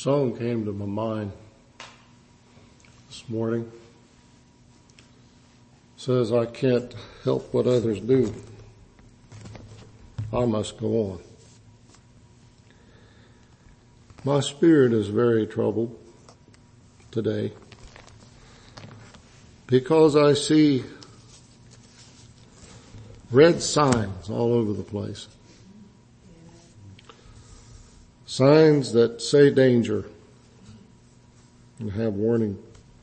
song came to my mind this morning. It says, I can't help what others do. I must go on. My spirit is very troubled today because I see red signs all over the place. Signs that say danger and have warning.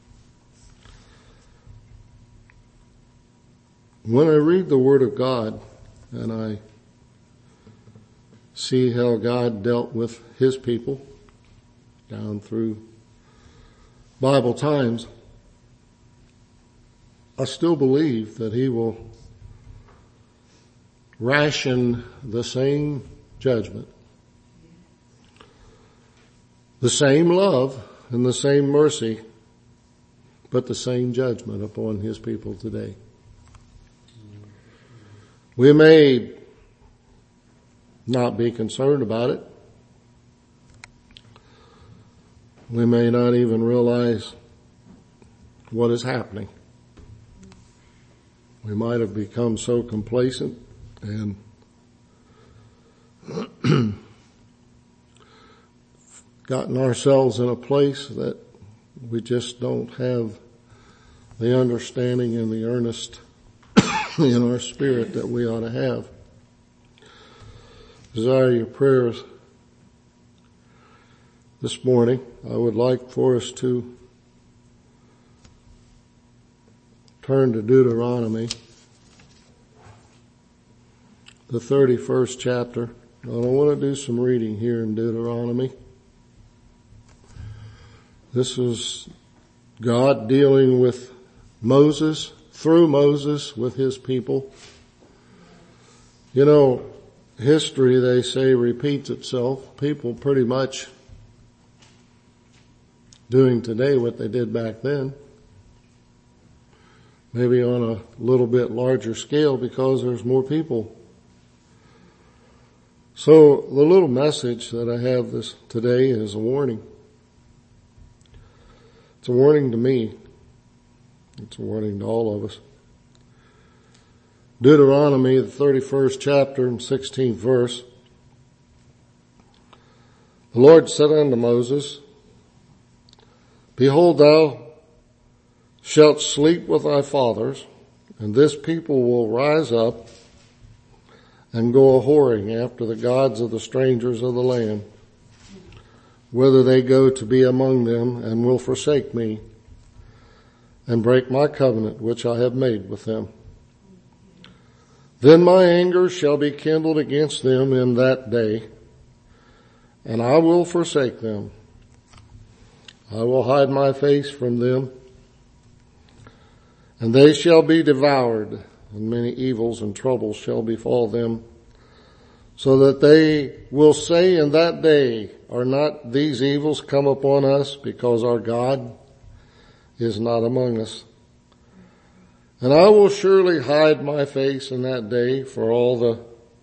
When I read the Word of God and I see how God dealt with His people down through Bible times, I still believe that He will ration the same judgment, the same love and the same mercy, but the same judgment upon His people today. We may not be concerned about it. We may not even realize what is happening. We might have become so complacent and gotten ourselves in a place that we just don't have the understanding and the earnest in our spirit that we ought to have. Desire your prayers this morning. I would like for us to turn to Deuteronomy, the 31st chapter. I want to do some reading here in Deuteronomy. This is God dealing with Moses, through Moses, with His people. You know, history, they say, repeats itself. People pretty much doing today what they did back then. Maybe on a little bit larger scale because there's more people. So the little message that I have this today is a warning. It's a warning to me. It's a warning to all of us. Deuteronomy, the 31st chapter and 16th verse. The Lord said unto Moses, Behold, thou shalt sleep with thy fathers, and this people will rise up and go a-whoring after the gods of the strangers of the land, whether they go to be among them, and will forsake me, and break my covenant which I have made with them. Then my anger shall be kindled against them in that day, and I will forsake them. I will hide my face from them, and they shall be devoured, and many evils and troubles shall befall them, so that they will say in that day, Are not these evils come upon us because our God is not among us? And I will surely hide my face in that day for all the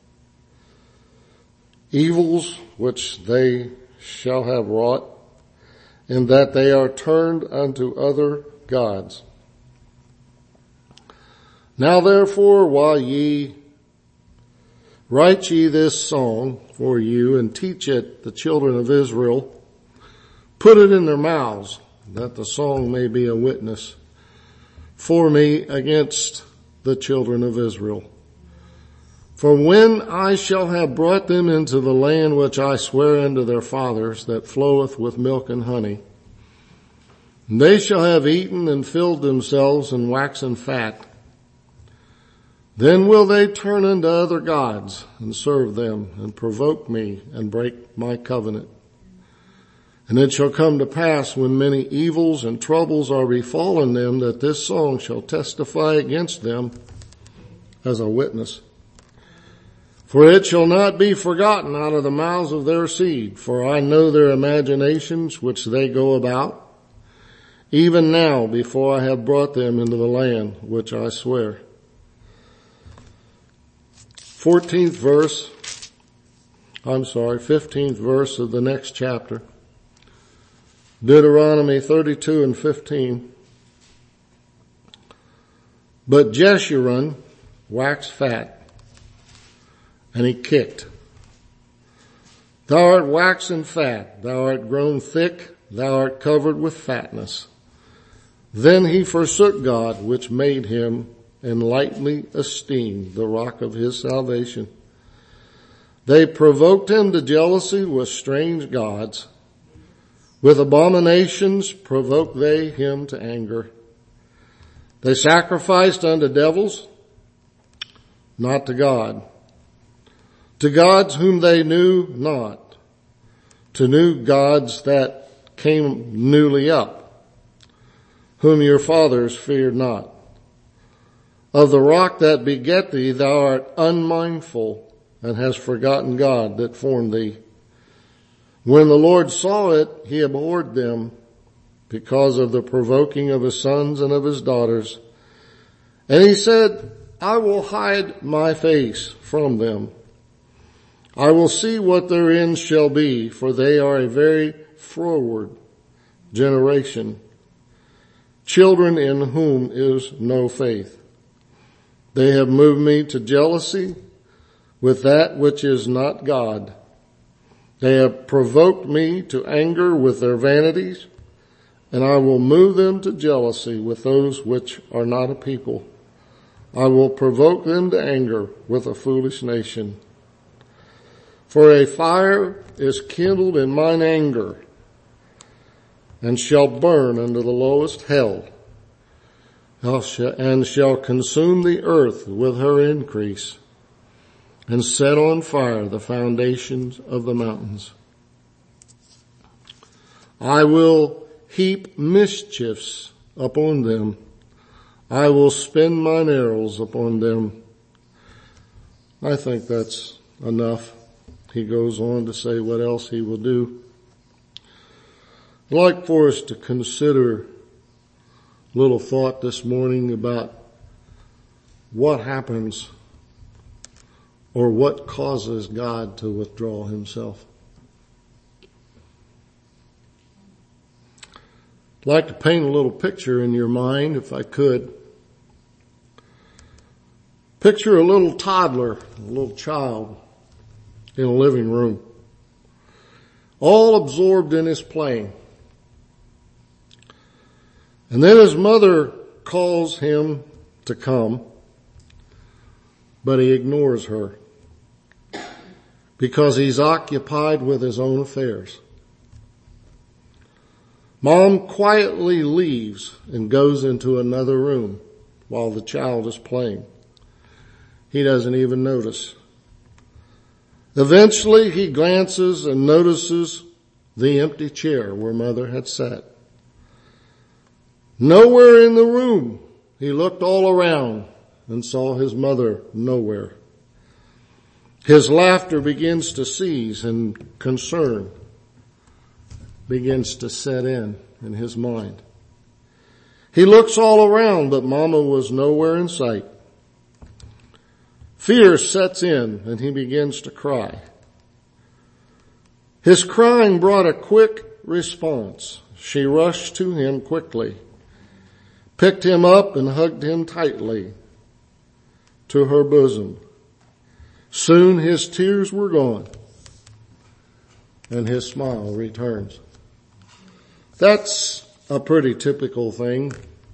evils which they shall have wrought, in that they are turned unto other gods. Now therefore, while write ye this song for you, and teach it the children of Israel, put it in their mouths, that the song may be a witness for me against the children of Israel. For when I shall have brought them into the land which I swear unto their fathers, that floweth with milk and honey, they shall have eaten and filled themselves and waxen fat, then will they turn unto other gods and serve them, and provoke me and break my covenant. And it shall come to pass, when many evils and troubles are befallen them, that this song shall testify against them as a witness. For it shall not be forgotten out of the mouths of their seed, for I know their imaginations which they go about, even now before I have brought them into the land which I swear. 15th verse of the next chapter. Deuteronomy 32:15. But Jeshurun waxed fat, and he kicked. Thou art waxen fat, thou art grown thick, thou art covered with fatness. Then he forsook God, which made him, and lightly esteemed the rock of his salvation. They provoked him to jealousy with strange gods. With abominations provoked they him to anger. They sacrificed unto devils, not to God. To gods whom they knew not. To new gods that came newly up, whom your fathers feared not. Of the rock that begat thee thou art unmindful, and hast forgotten God that formed thee. When the Lord saw it, he abhorred them, because of the provoking of his sons and of his daughters. And he said, I will hide my face from them. I will see what their end shall be, for they are a very froward generation, children in whom is no faith. They have moved me to jealousy with that which is not God. They have provoked me to anger with their vanities, and I will move them to jealousy with those which are not a people. I will provoke them to anger with a foolish nation. For a fire is kindled in mine anger, and shall burn unto the lowest hell, and shall consume the earth with her increase, and set on fire the foundations of the mountains. I will heap mischiefs upon them. I will spin mine arrows upon them. I think that's enough. He goes on to say what else he will do. I'd like for us to consider a little thought this morning about what happens or what causes God to withdraw himself. I'd like to paint a little picture in your mind, if I could. Picture a little toddler, a little child in a living room, all absorbed in his playing. And then his mother calls him to come, but he ignores her because he's occupied with his own affairs. Mom quietly leaves and goes into another room while the child is playing. He doesn't even notice. Eventually he glances and notices the empty chair where mother had sat. Nowhere in the room. He looked all around and saw his mother nowhere. His laughter begins to cease and concern begins to set in his mind. He looks all around, but Mama was nowhere in sight. Fear sets in and he begins to cry. His crying brought a quick response. She rushed to him quickly, picked him up and hugged him tightly to her bosom. Soon his tears were gone and his smile returns. That's a pretty typical thing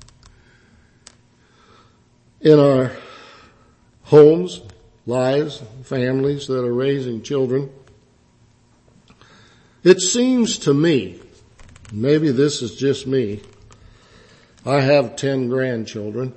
in our homes, lives, families that are raising children. It seems to me, maybe this is just me, I have 10 grandchildren,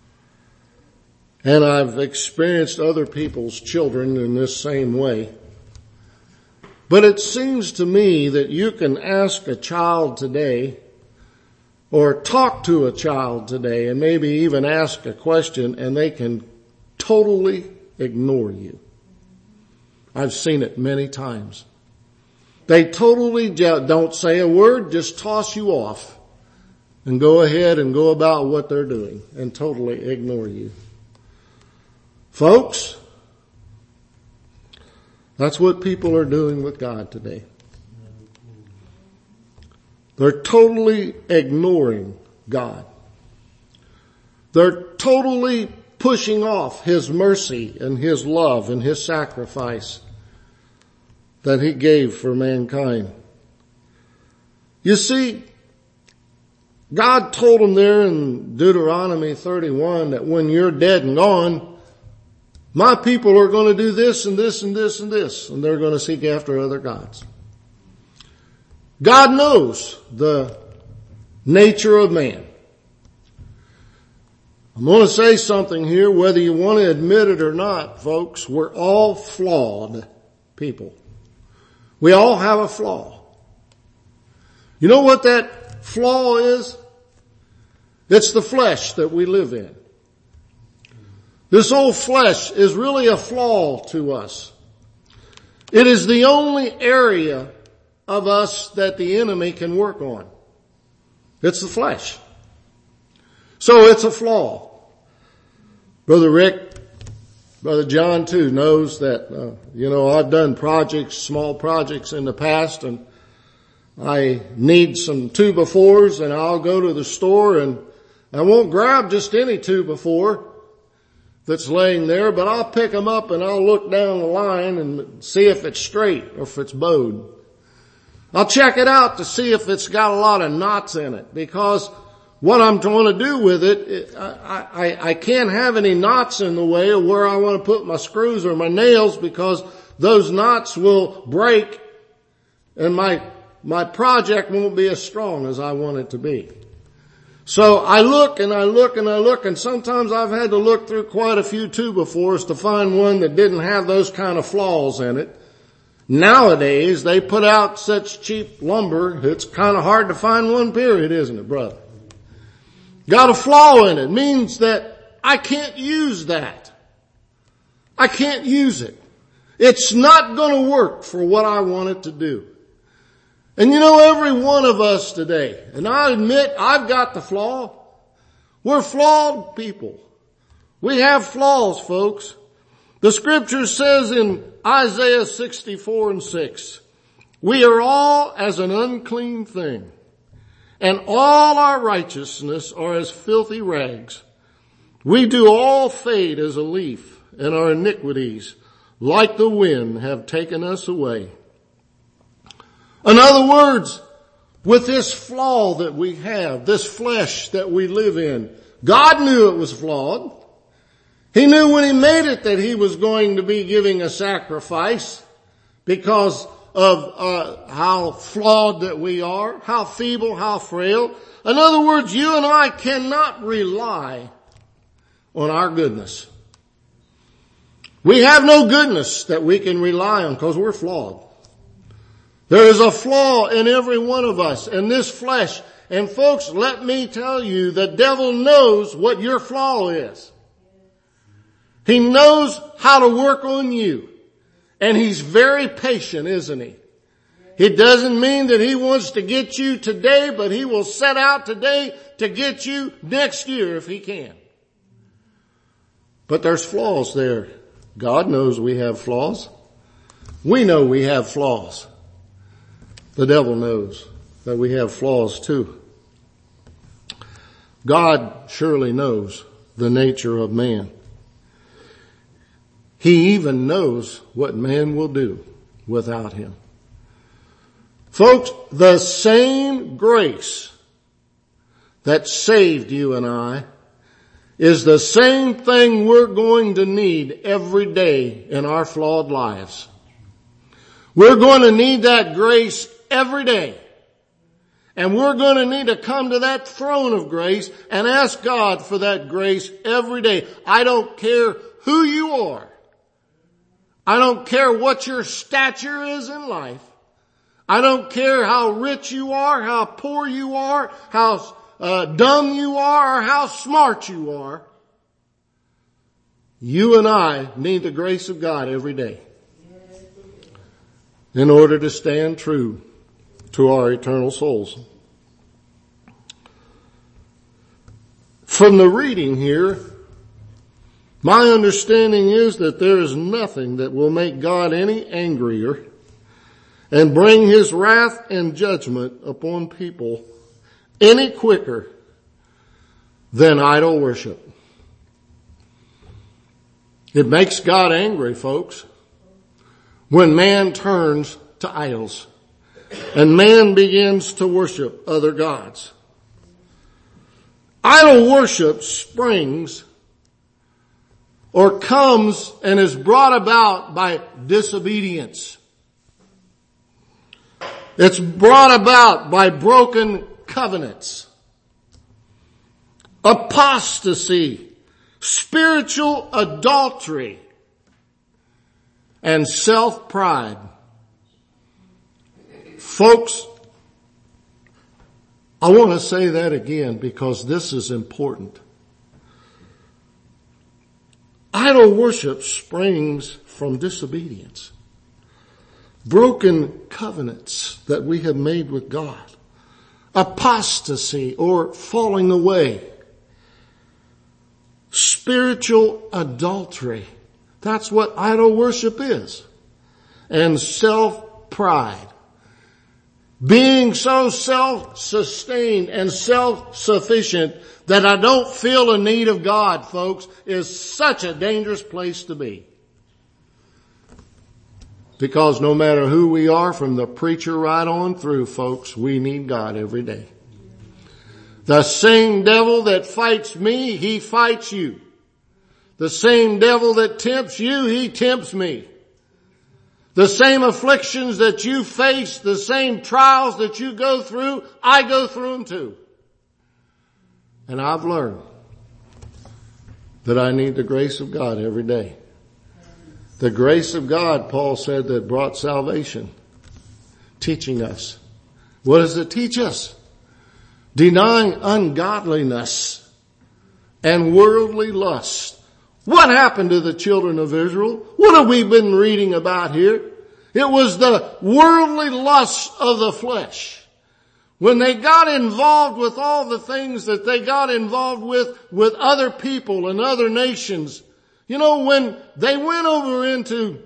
and I've experienced other people's children in this same way. But it seems to me that you can ask a child today or talk to a child today and maybe even ask a question and they can totally ignore you. I've seen it many times. They totally don't say a word, just toss you off and go ahead and go about what they're doing and totally ignore you. Folks, that's what people are doing with God today. They're totally ignoring God. They're totally pushing off His mercy and His love and His sacrifice that He gave for mankind. You see, God told them there in Deuteronomy 31 that when you're dead and gone, my people are going to do this and this and this and this, and they're going to seek after other gods. God knows the nature of man. I'm going to say something here, whether you want to admit it or not, folks, we're all flawed people. We all have a flaw. You know what that flaw is? It's the flesh that we live in. This old flesh is really a flaw to us. It is the only area of us that the enemy can work on. It's the flesh. So it's a flaw. Brother Rick, Brother John too knows that, I've done projects, small projects in the past, and I need some 2x4s, and I'll go to the store and I won't grab just any 2x4 that's laying there, but I'll pick them up and I'll look down the line and see if it's straight or if it's bowed. I'll check it out to see if it's got a lot of knots in it, because what I'm trying to do with it, I can't have any knots in the way of where I want to put my screws or my nails, because those knots will break and my project won't be as strong as I want it to be. So I look and I look and I look, and sometimes I've had to look through quite a few 2x4s to find one that didn't have those kind of flaws in it. Nowadays, they put out such cheap lumber, it's kind of hard to find one, period, isn't it, brother? Got a flaw in it. Means that I can't use that. I can't use it. It's not going to work for what I want it to do. And every one of us today, and I admit I've got the flaw. We're flawed people. We have flaws, folks. The scripture says in Isaiah 64:6, we are all as an unclean thing, and all our righteousness are as filthy rags. We do all fade as a leaf, and our iniquities, like the wind, have taken us away. In other words, with this flaw that we have, this flesh that we live in, God knew it was flawed. He knew when He made it that He was going to be giving a sacrifice because of how flawed that we are, how feeble, how frail. In other words, you and I cannot rely on our goodness. We have no goodness that we can rely on because we're flawed. There is a flaw in every one of us, in this flesh. And folks, let me tell you, the devil knows what your flaw is. He knows how to work on you. And he's very patient, isn't he? It doesn't mean that he wants to get you today, but he will set out today to get you next year if he can. But there's flaws there. God knows we have flaws. We know we have flaws. The devil knows that we have flaws too. God surely knows the nature of man. He even knows what man will do without Him. Folks, the same grace that saved you and I is the same thing we're going to need every day in our flawed lives. We're going to need that grace every day. And we're going to need to come to that throne of grace and ask God for that grace every day. I don't care who you are. I don't care what your stature is in life. I don't care how rich you are, how poor you are, how dumb you are, or how smart you are. You and I need the grace of God every day in order to stand true to our eternal souls. From the reading here, my understanding is that there is nothing that will make God any angrier and bring his wrath and judgment upon people any quicker than idol worship. It makes God angry, folks, when man turns to idols and man begins to worship other gods. Idol worship springs or comes and is brought about by disobedience. It's brought about by broken covenants, apostasy, spiritual adultery, and self-pride. Folks, I want to say that again because this is important. Idol worship springs from disobedience, broken covenants that we have made with God, apostasy or falling away, spiritual adultery. That's what idol worship is. And self-pride. Being so self-sustained and self-sufficient that I don't feel a need of God, folks, is such a dangerous place to be. Because no matter who we are, from the preacher right on through, folks, we need God every day. The same devil that fights me, he fights you. The same devil that tempts you, he tempts me. The same afflictions that you face, the same trials that you go through, I go through them too. And I've learned that I need the grace of God every day. The grace of God, Paul said, that brought salvation, teaching us. What does it teach us? Denying ungodliness and worldly lust. What happened to the children of Israel? What have we been reading about here? It was the worldly lust of the flesh. When they got involved with all the things that they got involved with other people and other nations. You know, when they went over into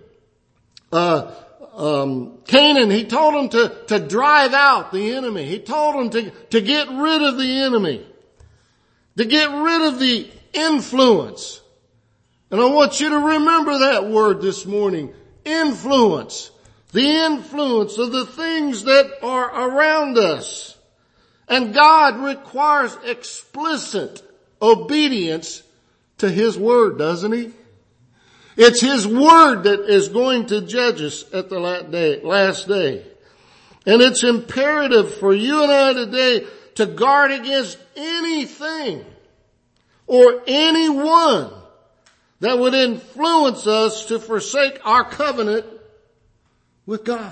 Canaan, he told them to drive out the enemy. He told them to get rid of the enemy, to get rid of the influence. And I want you to remember that word this morning, influence. The influence of the things that are around us. And God requires explicit obedience to His word, doesn't He? It's His word that is going to judge us at the last day. And it's imperative for you and I today to guard against anything or anyone that would influence us to forsake our covenant with God.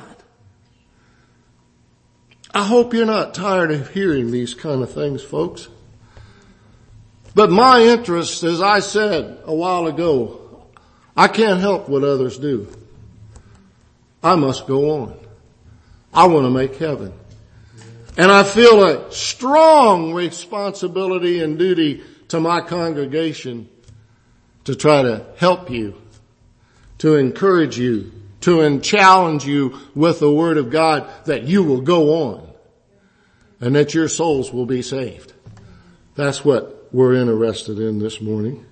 I hope you're not tired of hearing these kind of things, folks. But my interest, as I said a while ago, I can't help what others do. I must go on. I want to make heaven. And I feel a strong responsibility and duty to my congregation to try to help you, to encourage you, to challenge you with the Word of God that you will go on and that your souls will be saved. That's what we're interested in this morning.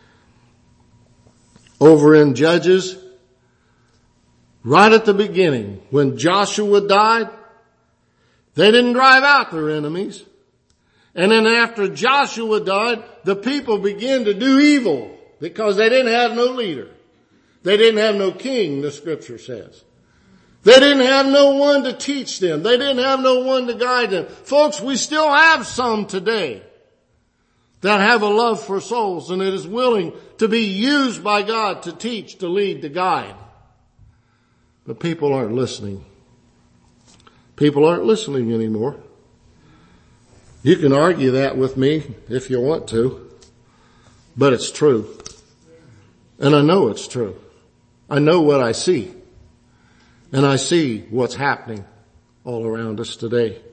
Over in Judges, right at the beginning, when Joshua died, they didn't drive out their enemies. And then after Joshua died, the people began to do evil because they didn't have no leader. They didn't have no king, the scripture says. They didn't have no one to teach them. They didn't have no one to guide them. Folks, we still have some today that have a love for souls and that is willing to be used by God to teach, to lead, to guide. But people aren't listening. People aren't listening anymore. You can argue that with me if you want to, but it's true. And I know it's true. I know what I see. And I see what's happening all around us today.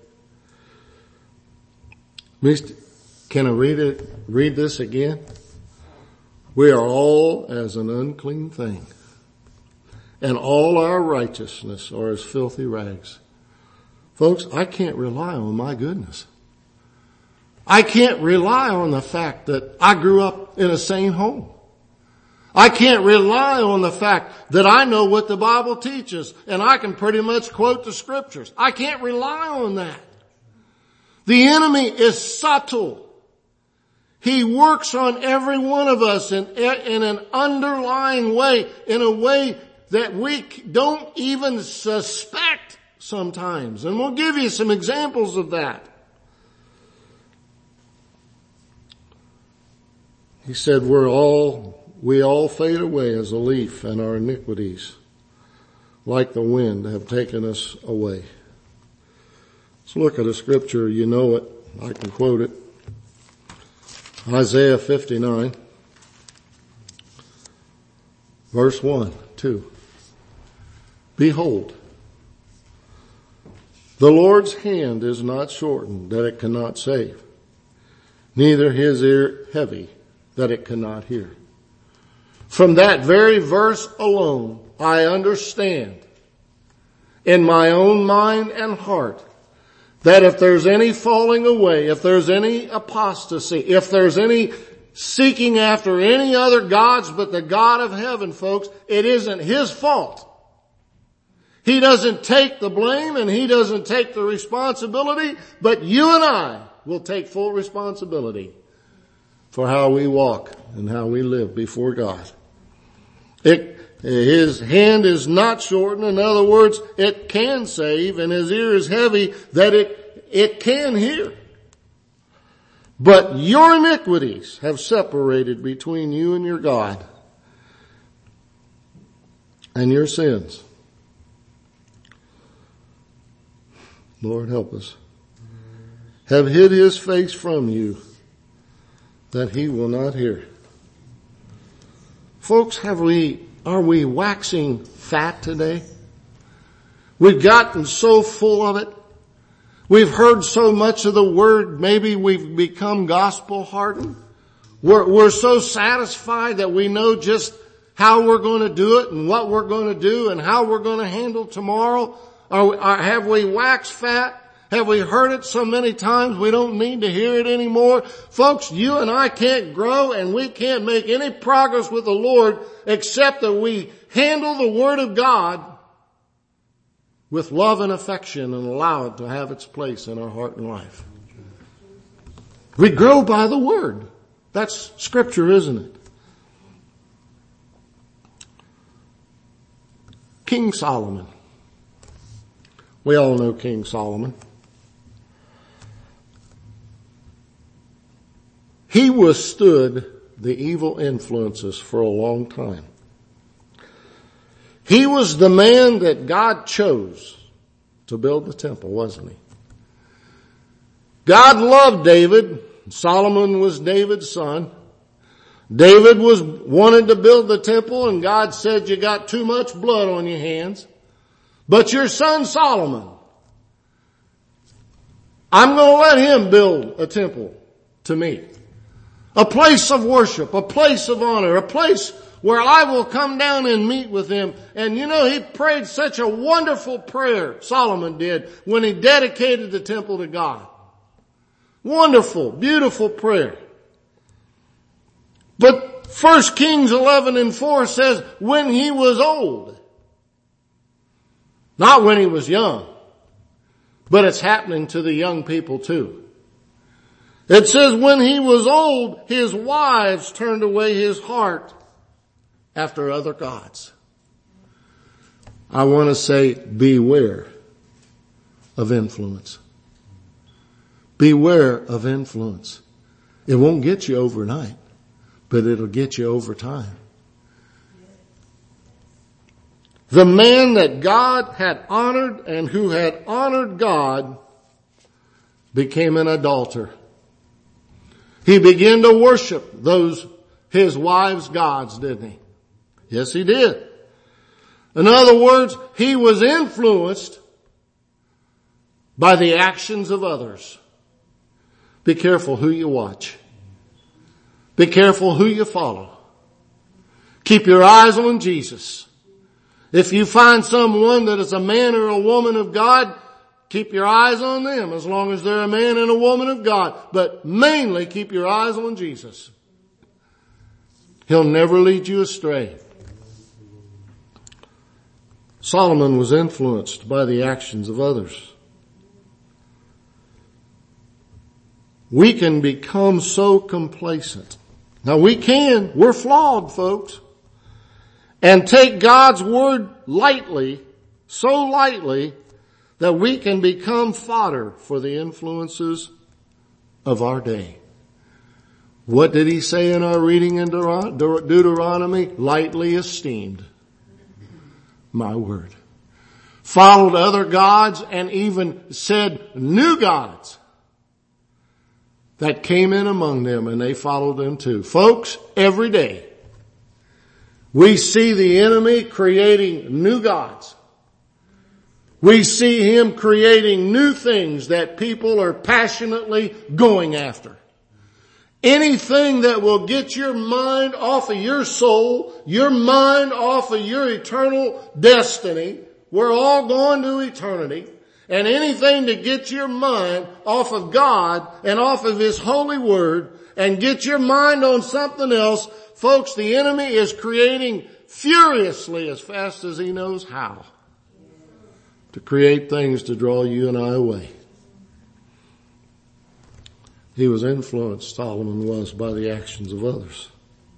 Can I read this again? We are all as an unclean thing, and all our righteousness are as filthy rags. Folks, I can't rely on my goodness. I can't rely on the fact that I grew up in a sane home. I can't rely on the fact that I know what the Bible teaches and I can pretty much quote the scriptures. I can't rely on that. The enemy is subtle. He works on every one of us in an underlying way, in a way that we don't even suspect sometimes. And we'll give you some examples of that. He said, we all fade away as a leaf, and our iniquities, like the wind, have taken us away. Let's look at a scripture. You know it. I can quote it. Isaiah 59, verse 1, 2. Behold, the Lord's hand is not shortened that it cannot save, neither his ear heavy that it cannot hear. From that very verse alone, I understand in my own mind and heart that if there's any falling away, if there's any apostasy, if there's any seeking after any other gods but the God of heaven, folks, it isn't his fault. He doesn't take the blame and he doesn't take the responsibility, but you and I will take full responsibility for how we walk and how we live before God. His hand is not shortened. In other words, it can save, and his ear is heavy that it can hear. But your iniquities have separated between you and your God, and your sins. Lord, help us. Have hid his face from you, that he will not hear. Folks, are we waxing fat today? We've gotten so full of it. We've heard so much of the word, maybe we've become gospel hardened. We're so satisfied that we know just how we're going to do it and what we're going to do and how we're going to handle tomorrow. Have we waxed fat? Have we heard it so many times we don't need to hear it anymore? Folks, you and I can't grow and we can't make any progress with the Lord except that we handle the Word of God with love and affection and allow it to have its place in our heart and life. We grow by the Word. That's Scripture, isn't it? King Solomon. We all know King Solomon. He withstood the evil influences for a long time. He was the man that God chose to build the temple, wasn't he? God loved David. Solomon was David's son. David wanted to build the temple, and God said, you got too much blood on your hands. But your son Solomon, I'm going to let him build a temple to me. A place of worship, a place of honor, a place where I will come down and meet with him. And you know, he prayed such a wonderful prayer, Solomon did, when he dedicated the temple to God. Wonderful, beautiful prayer. But 1 Kings 11:4 says, when he was old. Not when he was young. But it's happening to the young people too. It says when he was old, his wives turned away his heart after other gods. I want to say beware of influence. Beware of influence. It won't get you overnight, but it'll get you over time. The man that God had honored and who had honored God became an adulterer. He began to worship his wives' gods, didn't he? Yes, he did. In other words, he was influenced by the actions of others. Be careful who you watch. Be careful who you follow. Keep your eyes on Jesus. If you find someone that is a man or a woman of God, keep your eyes on them as long as they're a man and a woman of God. But mainly keep your eyes on Jesus. He'll never lead you astray. Solomon was influenced by the actions of others. We can become so complacent. Now we're flawed, folks. And take God's word lightly, so lightly, that we can become fodder for the influences of our day. What did he say in our reading in Deuteronomy? Lightly esteemed my word. Followed other gods and even said new gods that came in among them, and they followed them too. Folks, every day we see the enemy creating new gods. We see him creating new things that people are passionately going after. Anything that will get your mind off of your soul, your mind off of your eternal destiny. We're all going to eternity. And anything to get your mind off of God and off of His holy word and get your mind on something else, folks, the enemy is creating furiously as fast as he knows how to create things to draw you and I away. He was influenced, Solomon was, by the actions of others.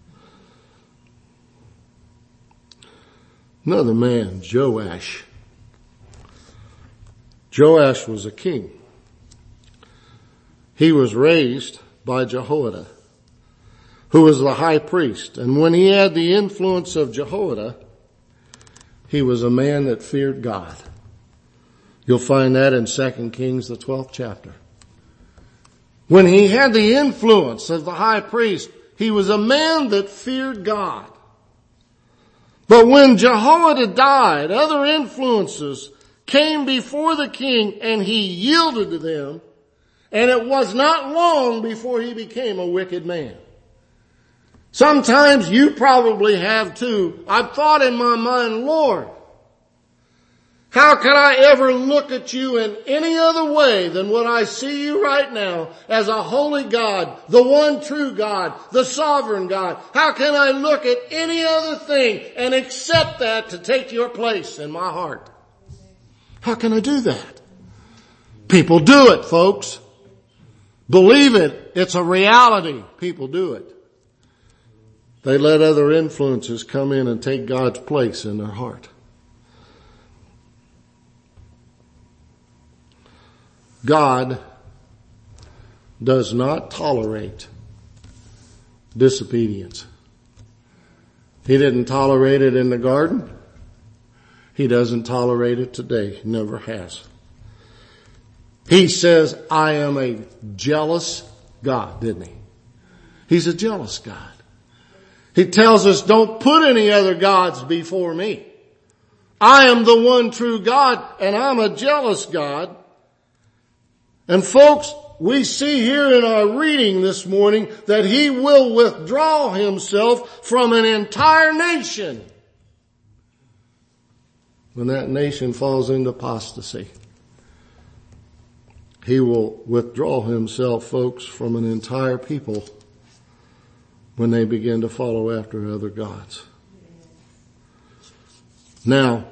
Another man, Joash. Joash was a king. He was raised by Jehoiada, who was the high priest. And when he had the influence of Jehoiada, he was a man that feared God. You'll find that in 2 Kings, the 12th chapter. When he had the influence of the high priest, he was a man that feared God. But when Jehoiada died, other influences came before the king and he yielded to them. And it was not long before he became a wicked man. Sometimes you probably have too. I've thought in my mind, Lord, how can I ever look at you in any other way than what I see you right now as a holy God, the one true God, the sovereign God? How can I look at any other thing and accept that to take your place in my heart? How can I do that? People do it, folks. Believe it. It's a reality. People do it. They let other influences come in and take God's place in their heart. God does not tolerate disobedience. He didn't tolerate it in the garden. He doesn't tolerate it today. He never has. He says, I am a jealous God, didn't he? He's a jealous God. He tells us, don't put any other gods before me. I am the one true God, and I'm a jealous God. And folks, we see here in our reading this morning that he will withdraw himself from an entire nation when that nation falls into apostasy. He will withdraw himself, folks, from an entire people when they begin to follow after other gods. Now,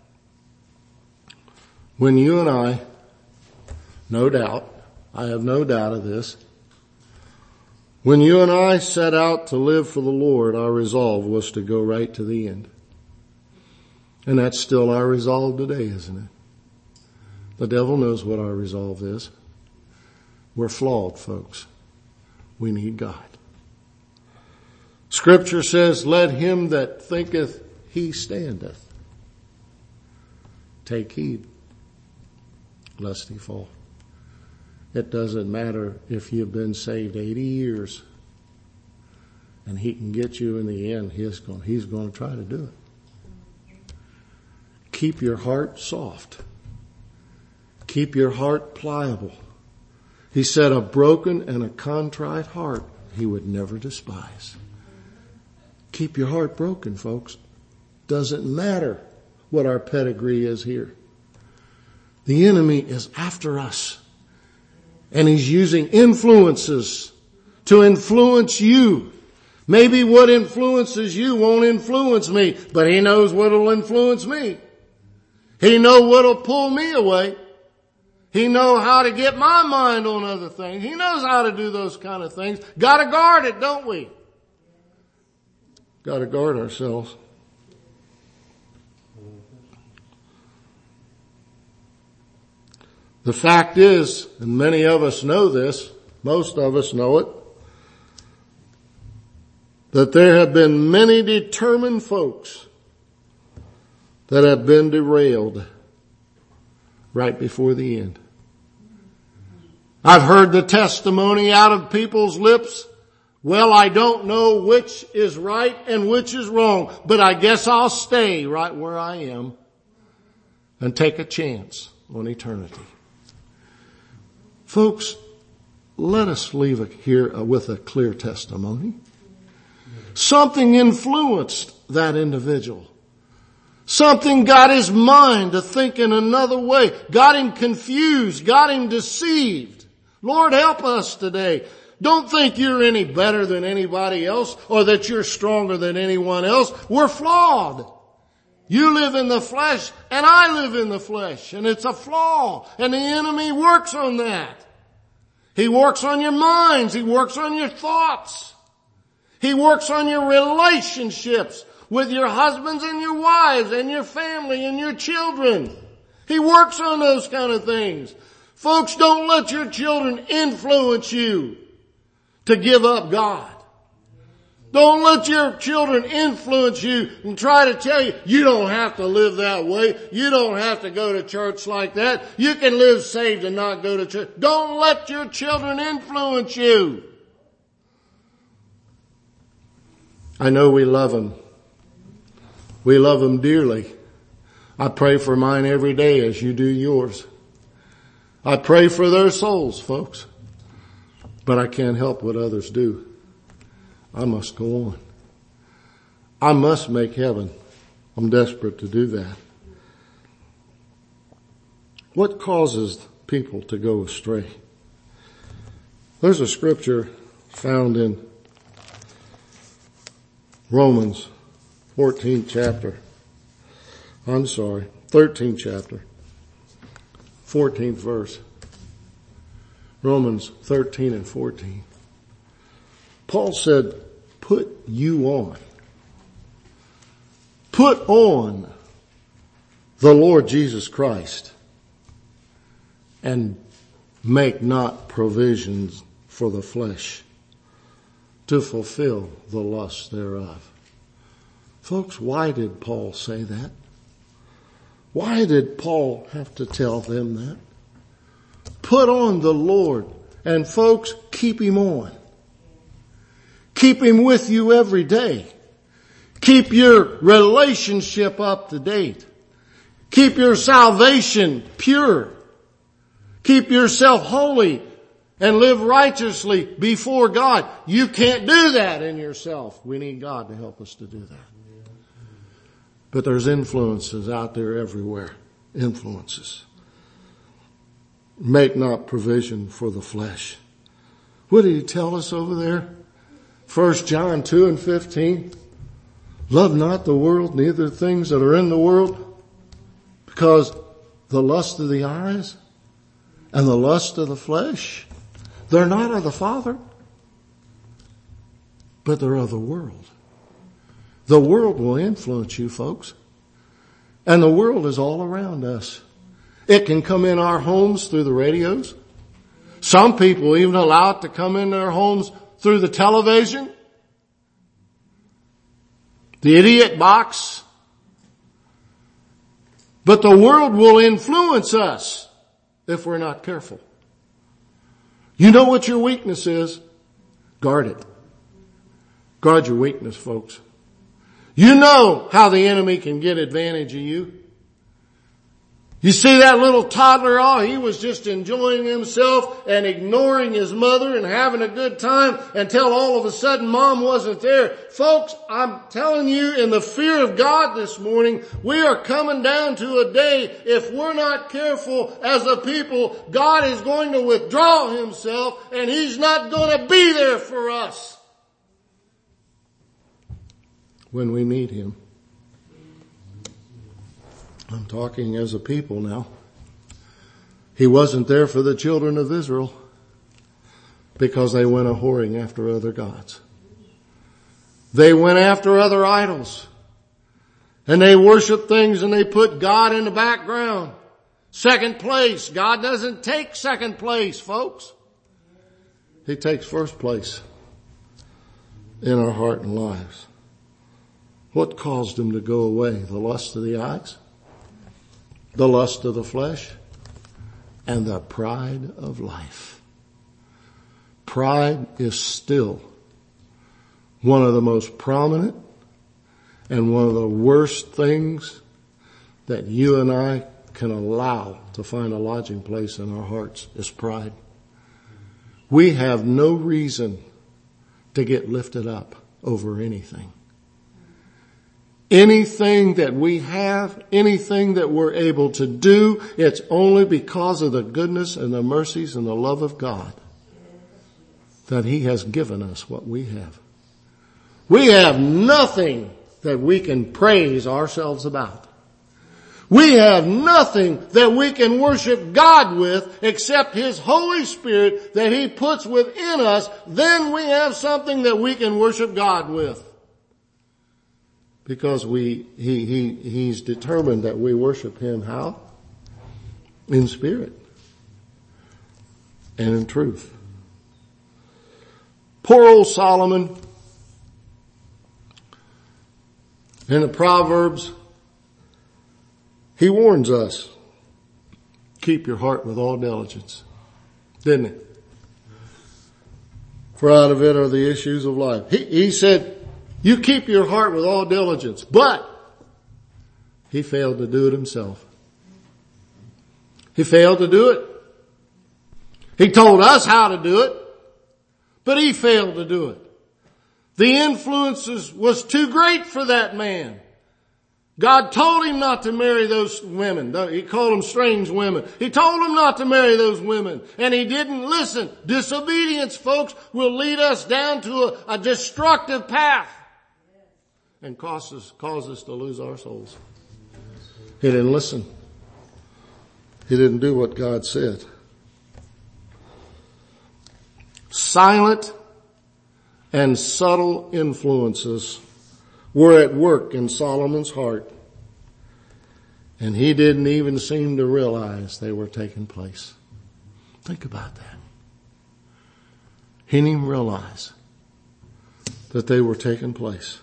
when you and I, no doubt, I have no doubt of this, when you and I set out to live for the Lord, our resolve was to go right to the end. And that's still our resolve today, isn't it? The devil knows what our resolve is. We're flawed, folks. We need God. Scripture says, let him that thinketh he standeth take heed lest he fall. It doesn't matter if you've been saved 80 years and he can get you in the end. He's going to try to do it. Keep your heart soft. Keep your heart pliable. He said a broken and a contrite heart he would never despise. Keep your heart broken, folks. Doesn't matter what our pedigree is here. The enemy is after us. And he's using influences to influence you. Maybe what influences you won't influence me, but he knows what will influence me. He knows what will pull me away. He knows how to get my mind on other things. He knows how to do those kind of things. Got to guard it, don't we? Got to guard ourselves. The fact is, and many of us know this, most of us know it, that there have been many determined folks that have been derailed right before the end. I've heard the testimony out of people's lips, well, I don't know which is right and which is wrong, but I guess I'll stay right where I am and take a chance on eternity. Folks, let us leave here with a clear testimony. Something influenced that individual. Something got his mind to think in another way, got him confused, got him deceived. Lord, help us today. Don't think you're any better than anybody else or that you're stronger than anyone else. We're flawed. You live in the flesh and I live in the flesh, and it's a flaw, and the enemy works on that. He works on your minds. He works on your thoughts. He works on your relationships with your husbands and your wives and your family and your children. He works on those kind of things. Folks, don't let your children influence you to give up God. Don't let your children influence you and try to tell you, you don't have to live that way. You don't have to go to church like that. You can live saved and not go to church. Don't let your children influence you. I know we love them. We love them dearly. I pray for mine every day as you do yours. I pray for their souls, folks. But I can't help what others do. I must go on. I must make heaven. I'm desperate to do that. What causes people to go astray? There's a scripture found in Romans 13th chapter, 14th verse. Romans 13 and 14. Paul said, put you on. Put on the Lord Jesus Christ and make not provisions for the flesh to fulfill the lust thereof. Folks, why did Paul say that? Why did Paul have to tell them that? Put on the Lord, and folks, keep him on. Keep him with you every day. Keep your relationship up to date. Keep your salvation pure. Keep yourself holy and live righteously before God. You can't do that in yourself. We need God to help us to do that. But there's influences out there everywhere. Influences. Make not provision for the flesh. What did he tell us over there? 1 John 2 and 15. Love not the world, neither things that are in the world, because the lust of the eyes and the lust of the flesh, they're not of the Father, but they're of the world. The world will influence you, folks. And the world is all around us. It can come in our homes through the radios. Some people even allow it to come in their homes through the television, the idiot box. But the world will influence us if we're not careful. You know what your weakness is? Guard it. Guard your weakness, folks. You know how the enemy can get advantage of you. You see that little toddler, he was just enjoying himself and ignoring his mother and having a good time until all of a sudden mom wasn't there. Folks, I'm telling you, in the fear of God this morning, we are coming down to a day, if we're not careful as a people, God is going to withdraw himself and he's not going to be there for us when we need him. I'm talking as a people now. He wasn't there for the children of Israel because they went a-whoring after other gods. They went after other idols. And they worshiped things and they put God in the background. Second place. God doesn't take second place, folks. He takes first place in our heart and lives. What caused him to go away? The lust of the eyes? The lust of the flesh, and the pride of life. Pride is still one of the most prominent and one of the worst things that you and I can allow to find a lodging place in our hearts is pride. We have no reason to get lifted up over anything. Anything that we have, anything that we're able to do, it's only because of the goodness and the mercies and the love of God that he has given us what we have. We have nothing that we can praise ourselves about. We have nothing that we can worship God with except his Holy Spirit that he puts within us. Then we have something that we can worship God with. Because he's determined that we worship him how? In spirit and in truth. Poor old Solomon in the Proverbs, he warns us, keep your heart with all diligence. Didn't he? For out of it are the issues of life. He said, you keep your heart with all diligence, but he failed to do it himself. He failed to do it. He told us how to do it, but he failed to do it. The influences was too great for that man. God told him not to marry those women. He called them strange women. He told him not to marry those women, and he didn't listen. Disobedience, folks, will lead us down to a destructive path. And cause us to lose our souls. He didn't listen. He didn't do what God said. Silent and subtle influences were at work in Solomon's heart, and he didn't even seem to realize they were taking place. Think about that. He didn't even realize that they were taking place.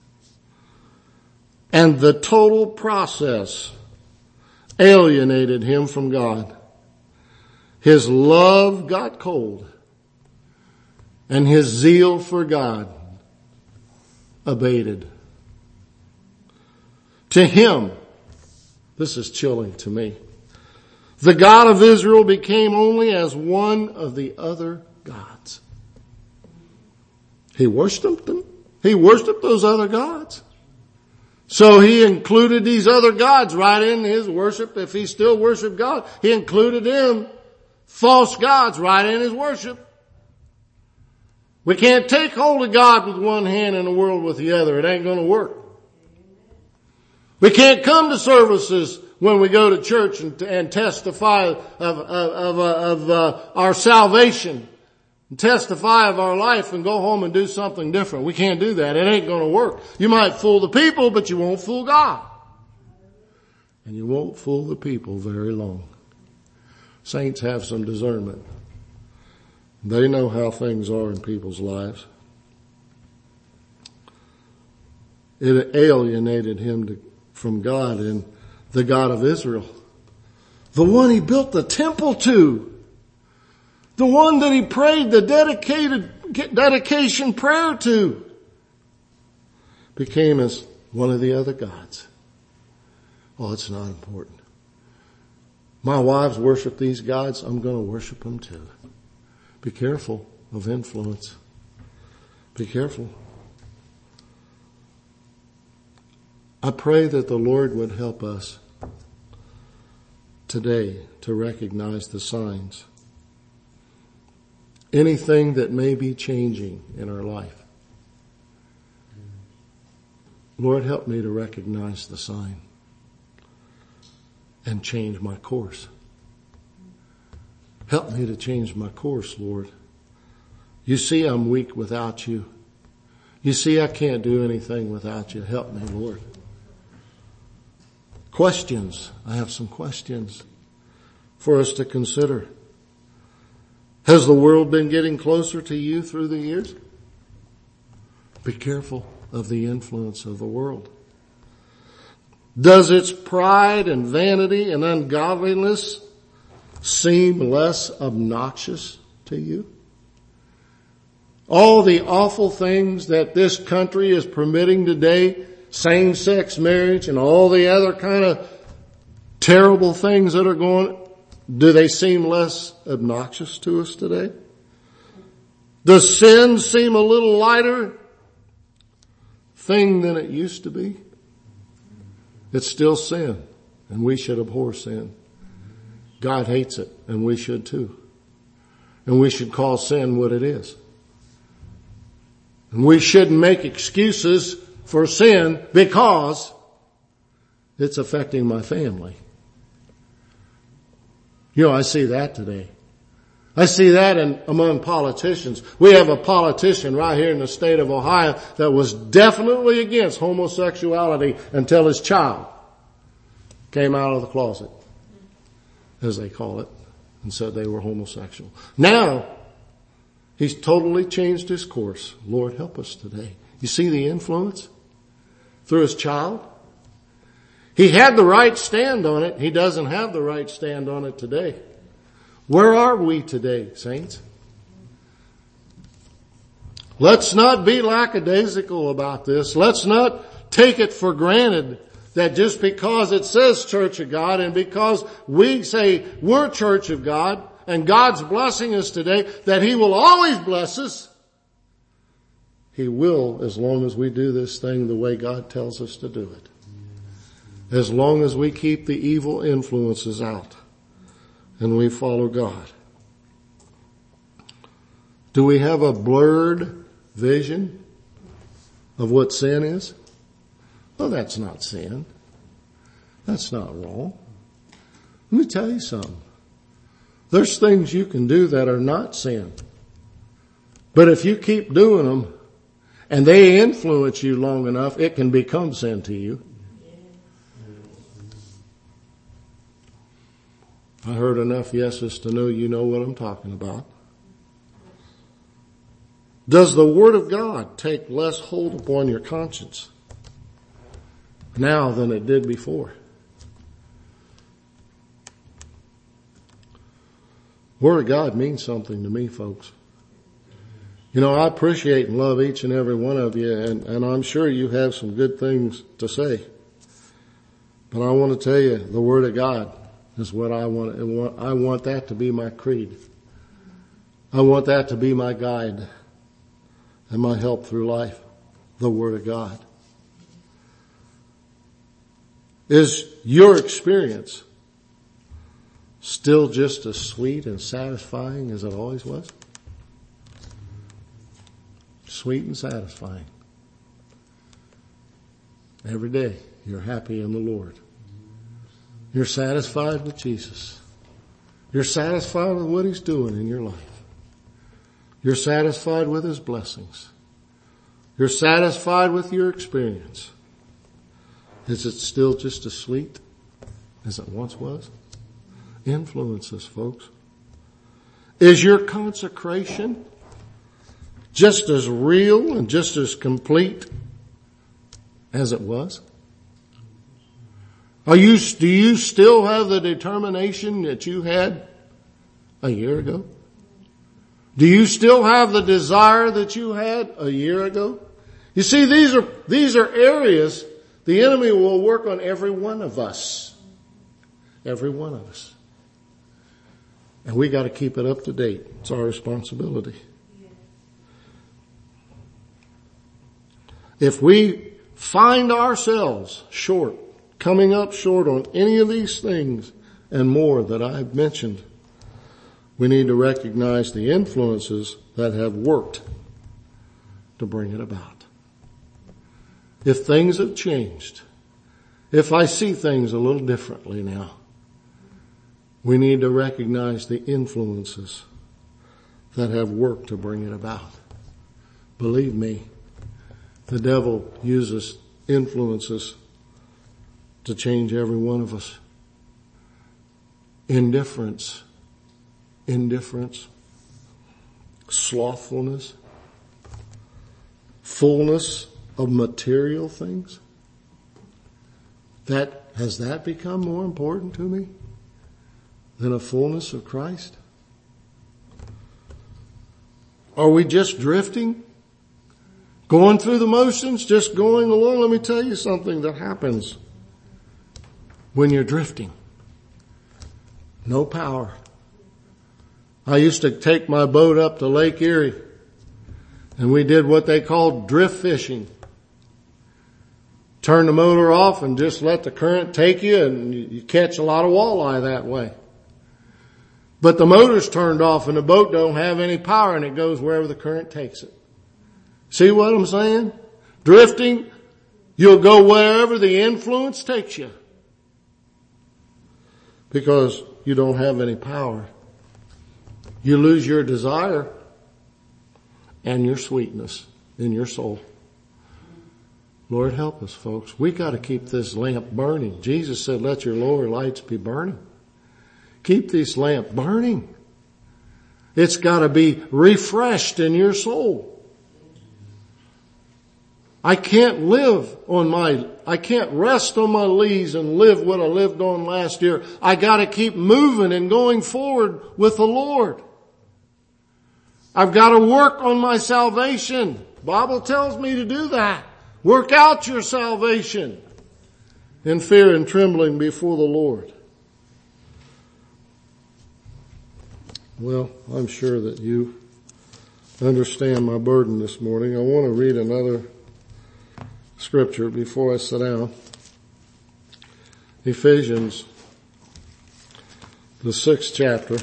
And the total process alienated him from God. His love got cold, and his zeal for God abated. To him, this is chilling to me, the God of Israel became only as one of the other gods. He worshiped them. He worshiped those other gods. So he included these other gods right in his worship. If he still worshiped God, he included them, false gods, right in his worship. We can't take hold of God with one hand and the world with the other. It ain't going to work. We can't come to services when we go to church and testify of our salvation, and testify of our life and go home and do something different. We can't do that. It ain't going to work. You might fool the people, but you won't fool God. And you won't fool the people very long. Saints have some discernment. They know how things are in people's lives. It alienated him from God and the God of Israel. The one he built the temple to. The one that he prayed the dedication prayer to became as one of the other gods. Oh, it's not important. My wives worship these gods. I'm going to worship them too. Be careful of influence. Be careful. I pray that the Lord would help us today to recognize the signs. Anything that may be changing in our life. Lord, help me to recognize the sign and change my course. Help me to change my course, Lord. You see I'm weak without you. You see I can't do anything without you. Help me, Lord. Questions. I have some questions for us to consider. Has the world been getting closer to you through the years? Be careful of the influence of the world. Does its pride and vanity and ungodliness seem less obnoxious to you? All the awful things that this country is permitting today, same-sex marriage and all the other kind of terrible things that are going, do they seem less obnoxious to us today? Does sin seem a little lighter thing than it used to be? It's still sin, and we should abhor sin. God hates it, and we should too. And we should call sin what it is. And we shouldn't make excuses for sin because it's affecting my family. You know, I see that today. I see that among politicians. We have a politician right here in the state of Ohio that was definitely against homosexuality until his child came out of the closet, as they call it, and said they were homosexual. Now, he's totally changed his course. Lord, help us today. You see the influence through his child? He had the right stand on it. He doesn't have the right stand on it today. Where are we today, saints? Let's not be lackadaisical about this. Let's not take it for granted that just because it says Church of God and because we say we're Church of God and God's blessing us today, that He will always bless us. He will, as long as we do this thing the way God tells us to do it. As long as we keep the evil influences out and we follow God. Do we have a blurred vision of what sin is? Well, that's not sin. That's not wrong. Let me tell you something. There's things you can do that are not sin. But if you keep doing them and they influence you long enough, it can become sin to you. I heard enough yeses to know you know what I'm talking about. Does the Word of God take less hold upon your conscience now than it did before? Word of God means something to me, folks. You know, I appreciate and love each and every one of you, and I'm sure you have some good things to say. But I want to tell you, the Word of God is what I want. I want that to be my creed. I want that to be my guide and my help through life, the Word of God. Is your experience still just as sweet and satisfying as it always was? Sweet and satisfying. Every day you're happy in the Lord. You're satisfied with Jesus. You're satisfied with what He's doing in your life. You're satisfied with His blessings. You're satisfied with your experience. Is it still just as sweet as it once was? Influence us, folks. Is your consecration just as real and just as complete as it was? Do you still have the determination that you had a year ago? Do you still have the desire that you had a year ago? You see, these are areas the enemy will work on every one of us. Every one of us. And we got to keep it up to date. It's our responsibility. If we find ourselves coming up short on any of these things and more that I've mentioned, we need to recognize the influences that have worked to bring it about. If things have changed, if I see things a little differently now, we need to recognize the influences that have worked to bring it about. Believe me, the devil uses influences to change every one of us. Indifference, slothfulness, fullness of material things. Has that become more important to me than a fullness of Christ? Are we just drifting? Going through the motions, just going along? Let me tell you something that happens when you're drifting. No power. I used to take my boat up to Lake Erie, and we did what they called drift fishing. Turn the motor off and just let the current take you, and you catch a lot of walleye that way. But the motor's turned off and the boat don't have any power, and it goes wherever the current takes it. See what I'm saying? Drifting, you'll go wherever the influence takes you, because you don't have any power. You lose your desire and your sweetness in your soul. Lord, help us, folks. We got to keep this lamp burning. Jesus said, let your lower lights be burning. Keep this lamp burning. It's got to be refreshed in your soul. I can't rest on my lees and live what I lived on last year. I got to keep moving and going forward with the Lord. I've got to work on my salvation. Bible tells me to do that. Work out your salvation in fear and trembling before the Lord. Well, I'm sure that you understand my burden this morning. I want to read another scripture before I sit down. Ephesians, the 6th chapter.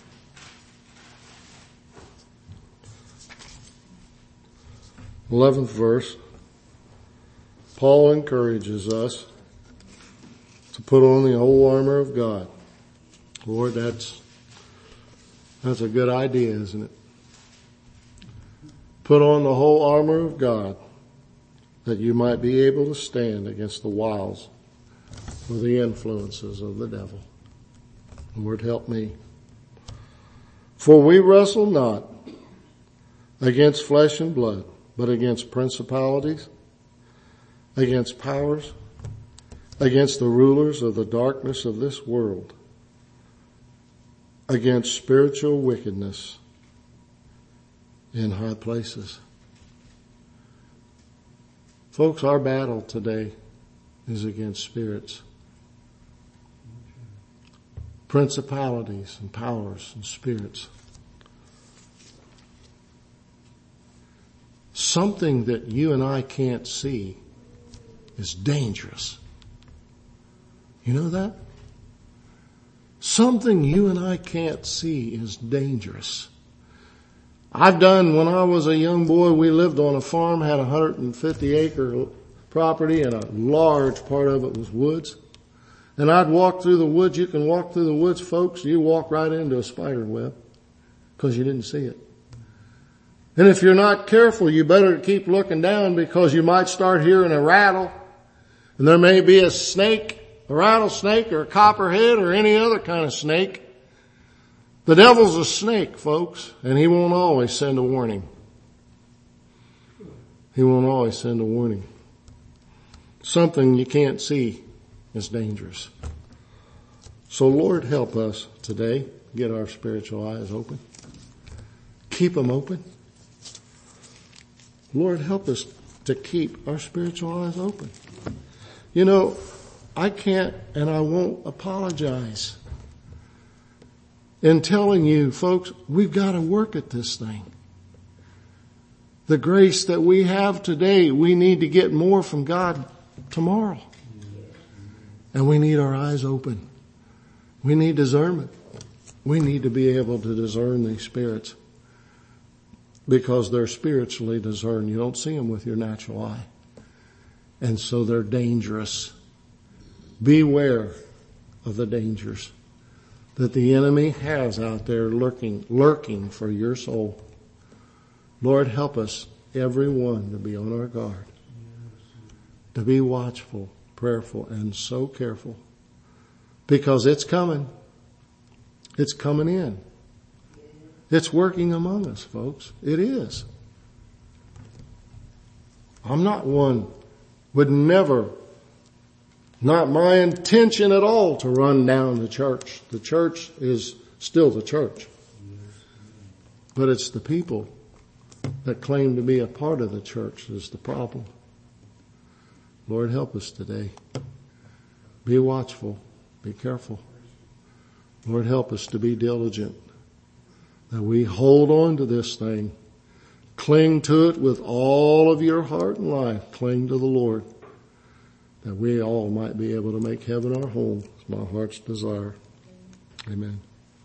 11th verse. Paul encourages us to put on the whole armor of God. Lord, that's a good idea, isn't it? Put on the whole armor of God, that you might be able to stand against the wiles or the influences of the devil. Lord, help me. For we wrestle not against flesh and blood, but against principalities, against powers, against the rulers of the darkness of this world, against spiritual wickedness in high places. Folks, our battle today is against spirits, principalities and powers and spirits. Something that you and I can't see is dangerous. You know that? Something you and I can't see is dangerous. When I was a young boy, we lived on a farm, had a 150-acre property, and a large part of it was woods. And I'd walk through the woods. You can walk through the woods, folks. You walk right into a spider web because you didn't see it. And if you're not careful, you better keep looking down, because you might start hearing a rattle. And there may be a snake, a rattlesnake, or a copperhead, or any other kind of snake. The devil's a snake, folks, and he won't always send a warning. He won't always send a warning. Something you can't see is dangerous. So Lord, help us today get our spiritual eyes open. Keep them open. Lord, help us to keep our spiritual eyes open. You know, I can't and I won't apologize in telling you, folks, we've got to work at this thing. The grace that we have today, we need to get more from God tomorrow. And we need our eyes open. We need discernment. We need to be able to discern these spirits because they're spiritually discerned. You don't see them with your natural eye. And so they're dangerous. Beware of the dangers that the enemy has out there lurking for your soul. Lord, help us, everyone, to be on our guard, to be watchful, prayerful, and so careful, because it's coming. It's coming in. It's working among us, folks. It is. I'm not one, would never, not my intention at all to run down the church. The church is still the church. But it's the people that claim to be a part of the church is the problem. Lord, help us today. Be watchful. Be careful. Lord, help us to be diligent, that we hold on to this thing. Cling to it with all of your heart and life. Cling to the Lord, that we all might be able to make heaven our home. It's my heart's desire. Amen.